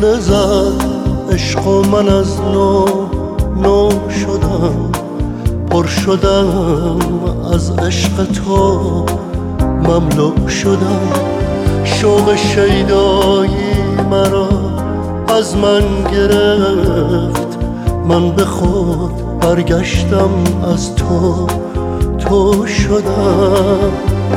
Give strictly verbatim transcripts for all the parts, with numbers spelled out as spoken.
شعله زد عشق و من از نو نو شدم، پر شدم از عشق تو، مملو شدم. شوق شیدایی مرا از من گرفت، من به خود برگشتم از تو تو شدم.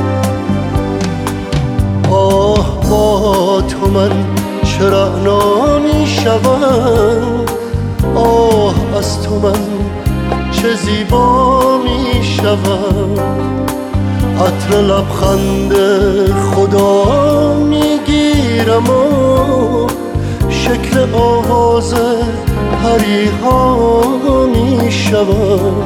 آه با تو من چه رعنا می شوم، آه از تو من چه زیبا می شوم. عطر لبخند خدا می گیرم و شکل آواز پریها می شوم.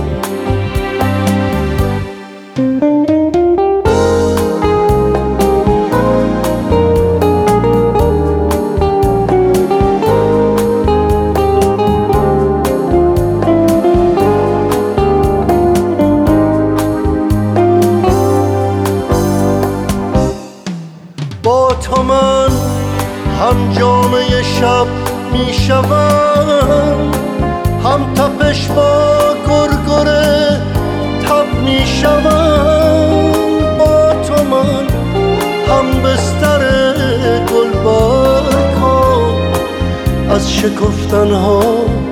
با تو من هم جامعه شب می شوم، هم تپش با گرگره تب می شوم. با تو من هم بستر گلبرگ ها، از شکفتنها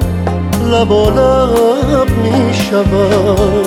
لبالب می شوم.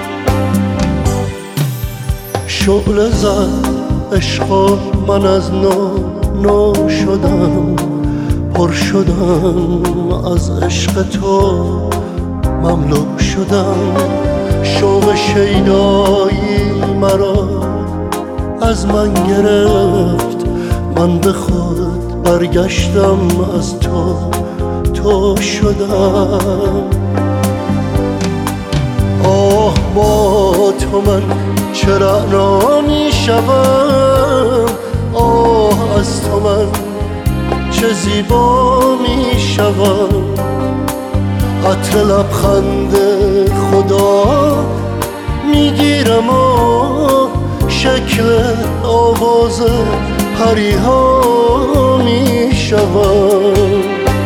شعله زد عشق و من از نو نو شدم، پر شدم از عشق تو، مملو شدم. شوق شیدایی مرا از من گرفت، من به خود برگشتم از تو تو شدم. آه با تو من چه رعنا می شوم، آه از تو من چه زیبا می شوم. عطر لبخند خدا می گیرم و شکل آواز پریها می شوم.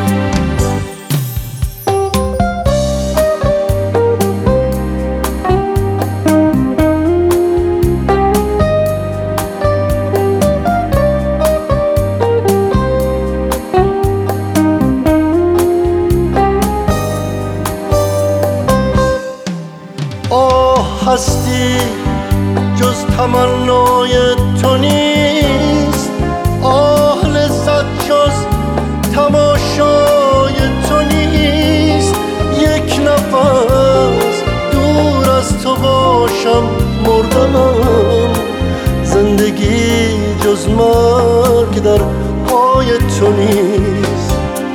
هستی جز تمنای تو نیست، آه لذت جز تماشای تو نیست. یک نفس دور از تو باشم مردم، زندگی جز مرگ در پای تو نیست.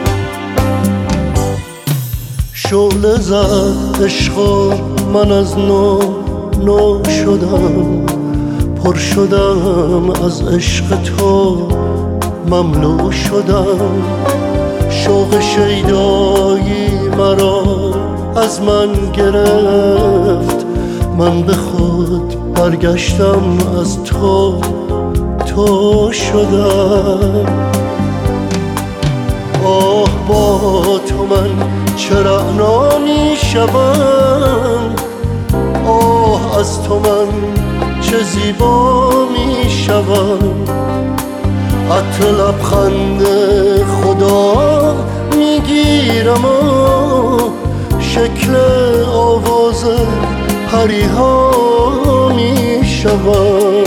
شعله زد عشق و من از نو نو شدم، پر شدم از عشق تو، مملو شدم. شوق شیدایی مرا از من گرفت، من به خود برگشتم از تو تو شدم. آه با تو من چه رعنا می شوم، آه از تو من چه زیبا می شوم. عطر لبخند خدا می گیرم و شکل آواز پریها می شوم.